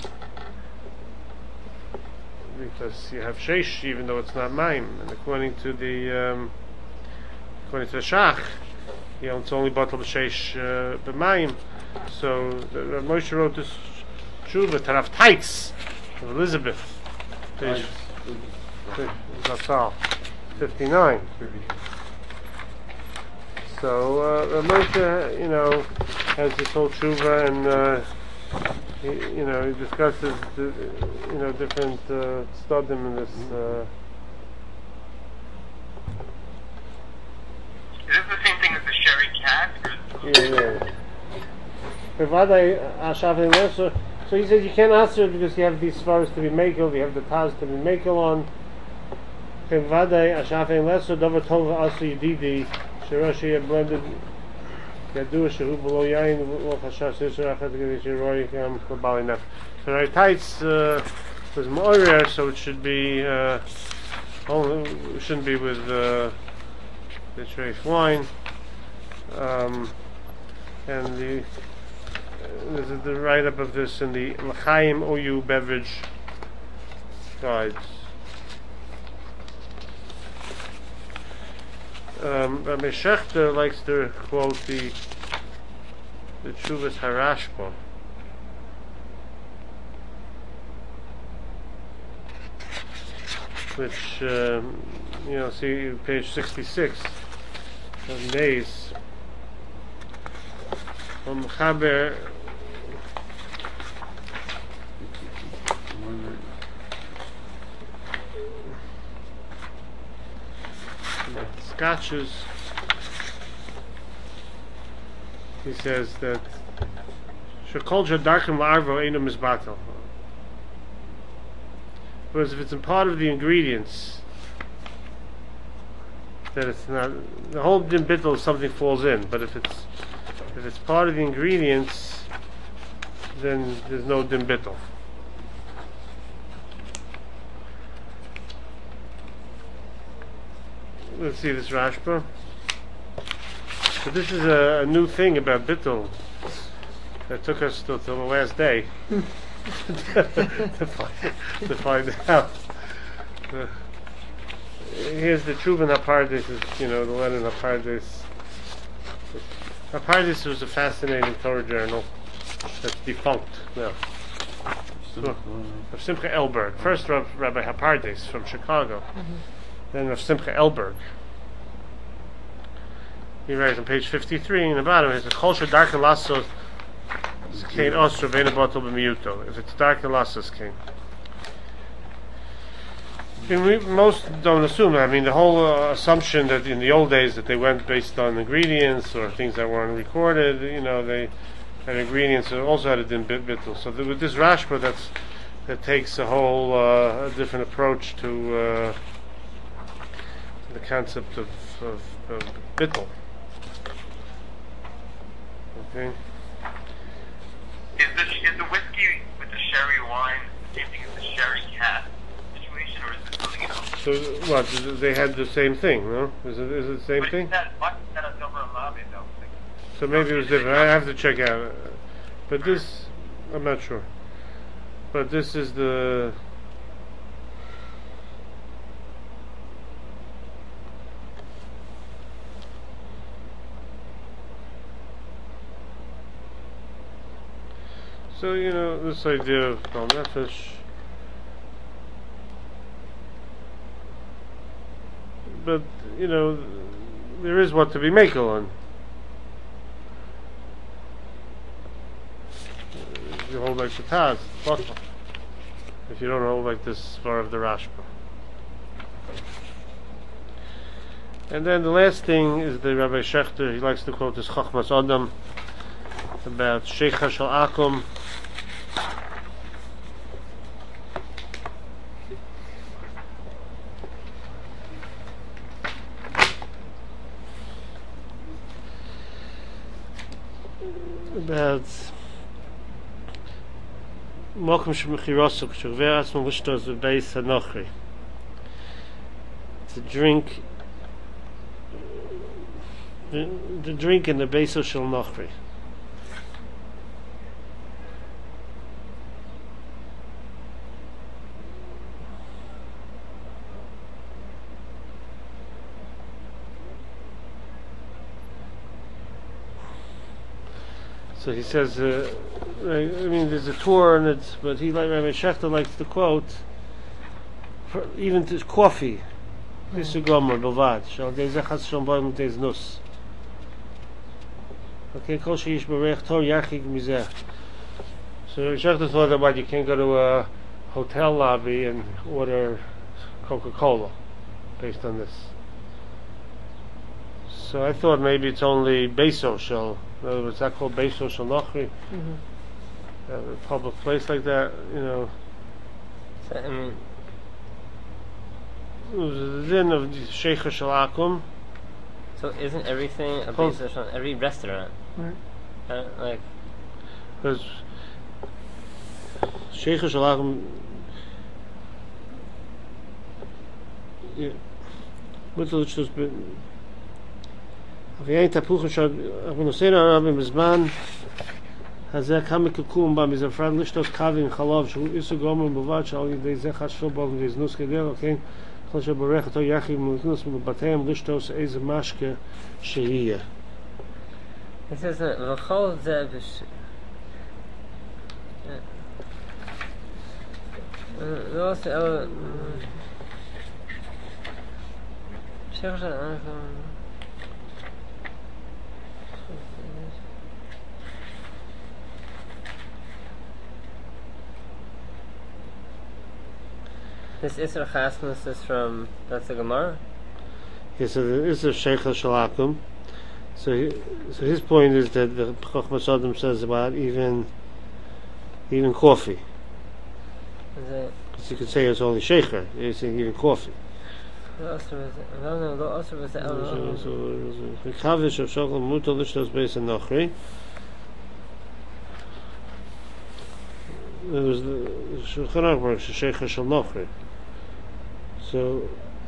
you have sheish, even though it's not maim, and according to the Shach, it's only batel b'sheish b'mayim. So Rav Moshe wrote this tshuva to Rav Teitz of Elizabeth, page 59. So Rav Moshe, has this whole tshuva, and he discusses different studim in this. Is this the same thing as the sherry cask? So he says you can't answer it because you have these svaros to be makel, you have the Taz to be makel on. Blended so Rabbi Teitz was Moirer, so it should be shouldn't be with the treif wine, and this is the write-up of this in the L'chaim OU beverage guides. Rabbi Shechter likes to quote the Tshuvas Harashba, which see page 66 of Days from Chaber. Scotches. He says that Shekolja Darkim La'arvo Eino Mizbatel. Whereas if it's a part of the ingredients, then it's not. The whole din bittul, something falls in. But if it's part of the ingredients, then there's no din bittul. Let's see this Rashba. So this is a new thing about bittul that took us till the last day to find out. Here's the Truvan Hapardis, the Lenin Hapardis. Hapardis was a fascinating Torah journal that's defunct now. Of Simcha Elberg. First Rabbi Hapardis from Chicago. Then of Simcha Elberg. He writes on page 53 in the bottom, he says, Kolsha dark and lassos kain osra veina bottle b'miyuto. If it's dark and lassos kain. Most don't assume that. I mean, the whole assumption that in the old days that they went based on ingredients or things that weren't recorded, they had ingredients that also had a din bittul. So with this Rashba that takes a whole a different approach to the concept of bittul. Okay. Is the whiskey with the sherry wine the same thing as the sherry cat situation, or is it something else? So what? They had the same thing, no? Is it the same thing? So maybe it was different. I have to check out. But this, I'm not sure. But this is the. So, this idea of Kol Nefesh, but, there is what to be makel on. If you hold like the Taz, bottle. If you don't hold like this far of the Rashba. And then the last thing is the Rabbi Shechter, he likes to quote this Chochmas Adam about Sheikha Shal Akum. About Mokum Shemechirosuk Shuvei Atzmo Lishtos V'Beis Hanochri, to drink the drink in the Beis Shel Nochri. So he says, there's a tour and it's, but Rabbi Shechter likes to quote, even to coffee, this is gomer belvad, shal dezechas shom boim dez nus. Okay, kol sheish berech tor yachig mizeh. So Rabbi Shechter thought about you can't go to a hotel lobby and order Coca-Cola based on this. So I thought maybe it's only Beso Shel. In other words, that called Beso Shel Nochri. A public place like that, So, it was the din of the Sheikha Shel Akum. So isn't everything a Beso Shel, every restaurant? Right. Because Sheikha Shel Akum, ויין תפוחים שהבנוסין הרבים בזמן הזה כמה קלקום בה מזפרד לשתות קווים חלוב שהוא איסו גומר בבד שעל ידי זה חשפו בו וזנוס כדל, okay? Sheikhel sheberechato yachiv mutnus b'bateim lishtos eze mashke sheyiyeh. It says v'chol zeh b'sh. Also, this Isra Chasnas is from, that's the Gemara? Yes, so the Isra Sheikhel Shalakum. So his point is that the Chochmas Adam says about even coffee. Is it? Because you could say it's only Sheikher, you're saying even coffee. Lo Asr was it? No, Lo Asr was it? So Kavish of Shokol Mutal Lishtos Beis and Nochri. There was the Shulchan Aruch Sheikher Shal Nochri. So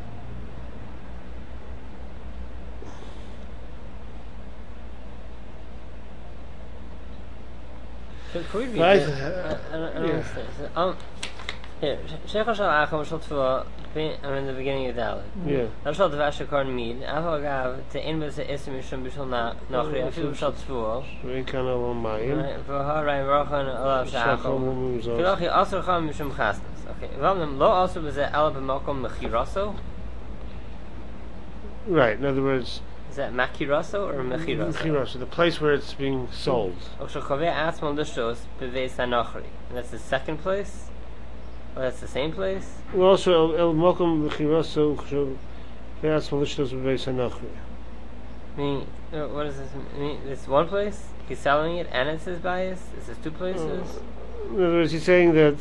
Could we read Right. it? I don't understand. So, here, Sheikh Shal Acham Shal Tfuah, I'm in the beginning of Dalit. yeah. That's Shal Tvash Shakar Mid. Aval Gav, to in with the Ism Mishum Bishal Nochri, Afilu Shal Tfuah. Vein Kana Al Mayim. V'ha Rai Rochan Alav Shacham. Shacham Mumzos. Kilachi Asr Cham Mishum Chasnas. Okay. V'amnim Lo Asr was it Ala B'Malkom Mechiraso? Right. In other words, Is that Makiraso or Mechiraso? Mechiraso, the place where it's being sold. And that's the second place? Or that's the same place? Well, also El Mokum Mechiraso Ve'as Malishtos Beis Hanachri. I mean, what does this mean? It's one place? He's selling it and it's his bias? Is this two places? In other words, he's saying that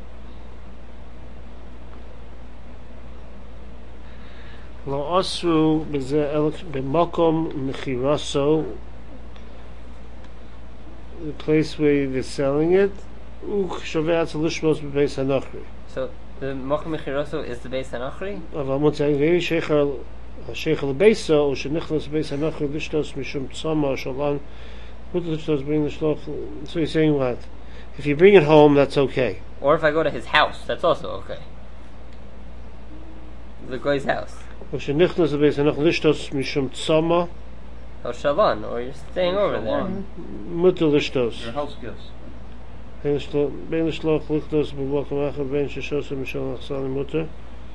Lo Asru B'Mokom Mechiraso, the place where they're selling it, Shavei Lishmos Beis Hanachri. So, the Mokum Mechiroso is the Beis Hanachri? אבל מוצאים ואין שייכל לבייסו או שנכנס בייס הנוכרי לשתוס משום צומה או שלון מותר לשתוס bring the shloch. So he's saying what? If you bring it home, that's okay. Or if I go to his house, that's also okay. The guy's house. או שנכנס בייס הנוכרי לשתוס משום צומה Or Shalon, or you're staying over there. מותר לשתוס. Your house gifts. בין לשלוח לכתוס במקום אחר בין ששוס ומשל נחסן מותר.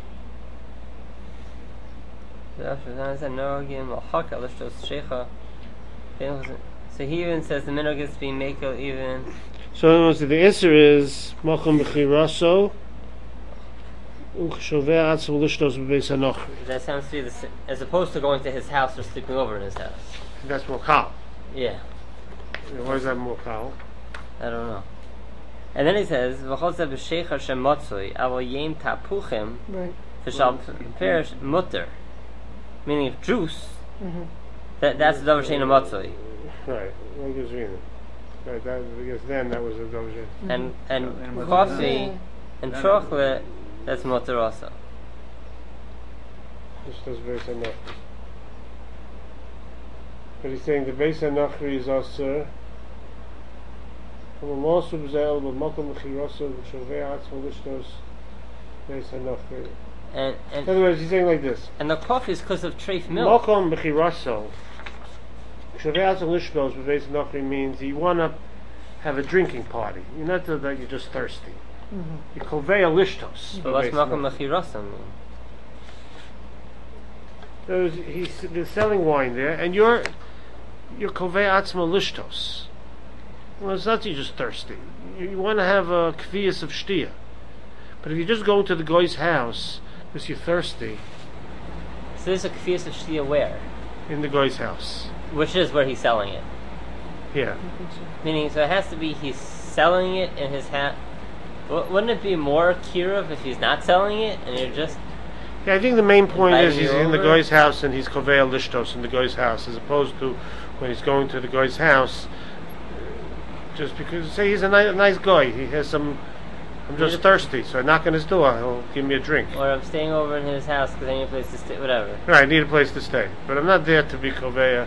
So he even says the minhag is being makel even. So in other words, the answer is Mokum B'chiraso Uchshovei Atzim Lishtos B'Beis HaNochri. That sounds to be the as opposed to going to his house or sleeping over in his house. That's Mokal. Yeah, Why is that Mokal? I don't know. And then he says, "V'chol zeh b'sheicher shemotzoi avol yem tapuchim Right. v'shal perish mutter," meaning if juice, that's the davar shein motzoi, Right, like his Rina. Right, because then that was a Doja. and And coffee and chocolate, that's mutter also. Just as Beis HaNochri. But he's saying the Beis HaNochri is also also b'zel b'mokum b'chiroso v'shovei atzmo lishtos Beis HaNochri. And In other words, he's saying like this. and the coffee is because of treif milk. Mokom b'chiroso v'shovei atzmo lishtos Beis HaNochri means you want to have a drinking party. You're not that you're just thirsty. You kovei lishtos. But what's makom mechirasa mean? They're selling wine there, and you're kovei atzmo lishtos. Well, it's not that you're just thirsty. You want to have a kvias of shtia. But if you just go to the guy's house because you're thirsty, So there's a kfiyas of shtia where? in the guy's house. Which is where he's selling it. Yeah. Meaning, so it has to be he's selling it in his hat. Wouldn't it be more kiruv if he's not selling it and you're just Yeah, I think the main point is Inviting he's you in the over? guy's house and he's kovei lishtos in the guy's house, as opposed to when he's going to the guy's house, just because, say he's a nice guy, he has some, I'm just thirsty, so I knock on his door, he'll give me a drink. or I'm staying over in his house because I need a place to stay, whatever. Right, I need a place to stay, but I'm not there to be kovei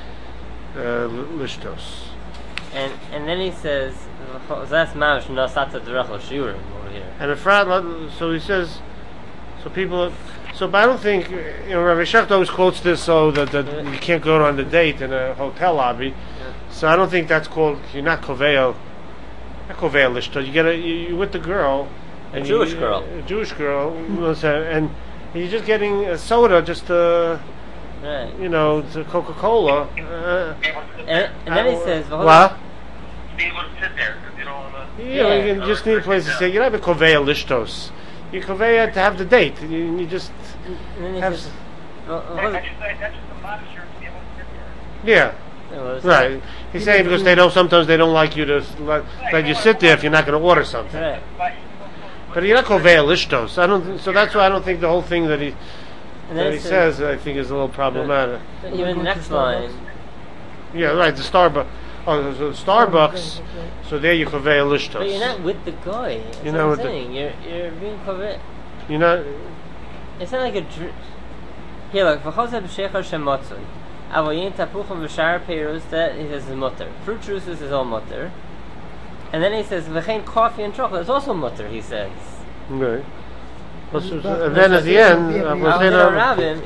lishtos. And then he says, "That's mamish nasata derechel shiurim" over here. And a frat, so he says, so people, So, but I don't think Rabbi Shecht always quotes this so that you can't go on the date in a hotel lobby. So I don't think that's called. You're not koveil. Not koveil lishto. You're with the girl. A Jewish girl. A Jewish girl, and you're just getting a soda, just Right. to Coca-Cola. And then he says, What? Be able to sit there because you don't want to. Yeah, you just need a place to sit. You don't have a koveil lishtos. You koveil to have the date. You just and then he have. says, That's just a modest shirt to be able to sit there. Yeah. Right. He's saying because sometimes they don't like you to let you sit there if you're not going to order something. Right. But you're not koveil lishtos. So that's why I don't think the whole thing that he says I think is a little problematic. Even the next line. Yeah, right. The Starbucks. Oh, so Starbucks. So there you koveil lishtos. But you're not with the guy. That's You're what not I'm with saying. You're being covet. You're not. It's not like a here, look, v'choseh b'shechar shemotzoi. Avoyin tapuchim v'shar peirus, that he says is mutter. Fruit juices is all mutter. And then he says, v'chein coffee and chocolate is also mutter, he says. Right. And then at the end, Rabin,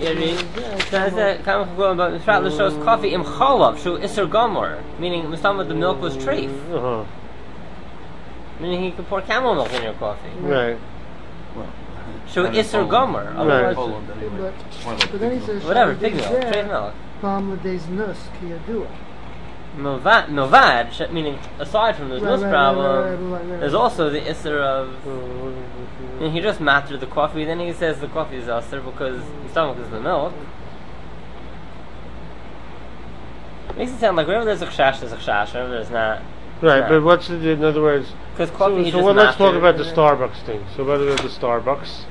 shows coffee im chalav, shu iser gomor, meaning with the milk was treif. Meaning he could pour camel milk in your coffee. Right. Shu iser gomor. Right. But then he says, Whatever, pig milk, treif milk. Palmadays nus kiyadua. Milvad, meaning aside from the nus problem, there's also the iser of. And he just mattered the coffee. Then he says the coffee is aser because the stomach is the milk. Makes it sound like wherever there's a chash, there's a chash. Wherever there's not. Right, but what's in other words? Because coffee. So let's talk about the Starbucks thing. So what about the Starbucks?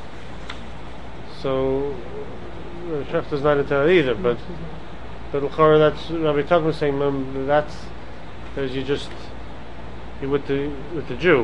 So Chef is not into that either, but l'chora that's Rabbi Tuchman saying that's because you're with the Jew.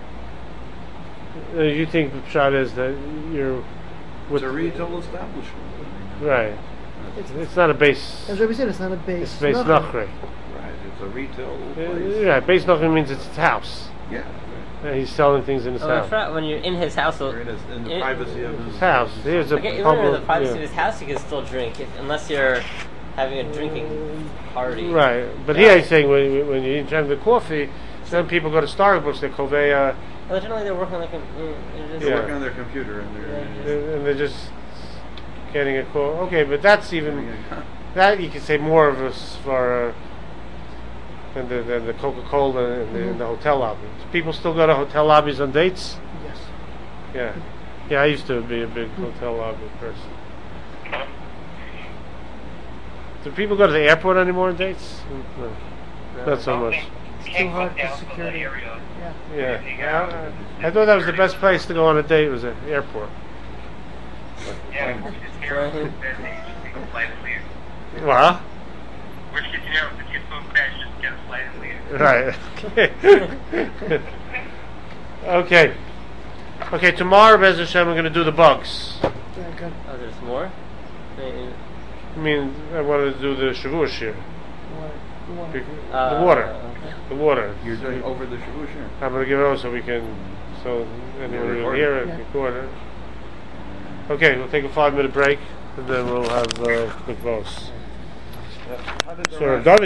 You think the shot is that you're with it's a retail establishment. Right. It's not a base. As Rabbi said, it's not a base. It's base nachri. Right, it's a retail place. Yeah, base nachri means it's his house. Yeah. He's selling things in his house. When you're in his house, You're in the privacy of his house. Here's a even in the privacy of his house, you can still drink unless you're having a drinking party. Right, but here he's saying when you drink the coffee, some people go to Starbucks, they koveya. Well, generally they're working on They're working on their computer and they're just getting a call. Okay, but that's even that you can say more of us for than the Coca-Cola in the hotel lobbies. People still go to hotel lobbies on dates. Yes. Yeah. I used to be a big hotel lobby person. Do people go to the airport anymore on dates? No, not so much. It's too hard for security. Yeah. I thought that was the best place to go on a date was an airport. Yeah, it's here. Take a flight and leave. What? Which gets you know, if it gets so bad, just get a flight and leave. Right. Okay. Okay, tomorrow, Bez Hashem, we're going to do the bugs. Yeah, good. Oh, there's more? I mean, I wanted to do the Shavuot shir. Water. The water. Okay. The water. You're doing over the Shavuot. I'm going to give it over so we can, so anyone will hear it, record it. Okay, we'll take a 5-minute break, and then we'll have mikvos. So, David